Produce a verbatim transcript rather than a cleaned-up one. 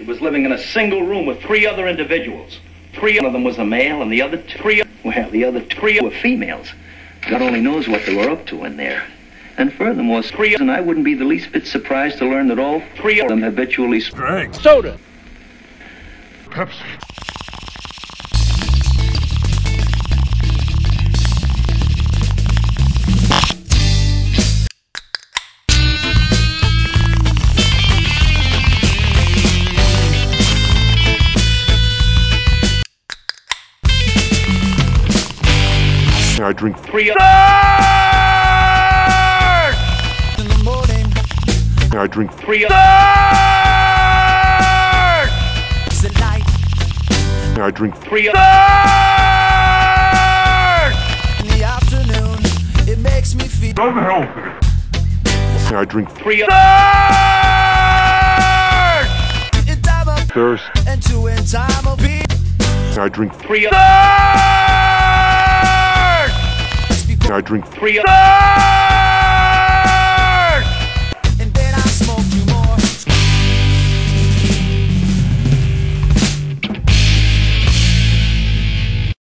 She was living in a single room with three other individuals. Three of them was a male, and the other three, well, the other three were females. God only knows what they were up to in there. And furthermore, three, and I wouldn't be the least bit surprised to learn that all three of them habitually drank soda, Pepsi. I drink three of in the morning. I drink three of It's the light I drink three of in the afternoon. It makes me feel unhealthy. I drink three of in time of thirst. and two in time of peace. I drink three of I drink three of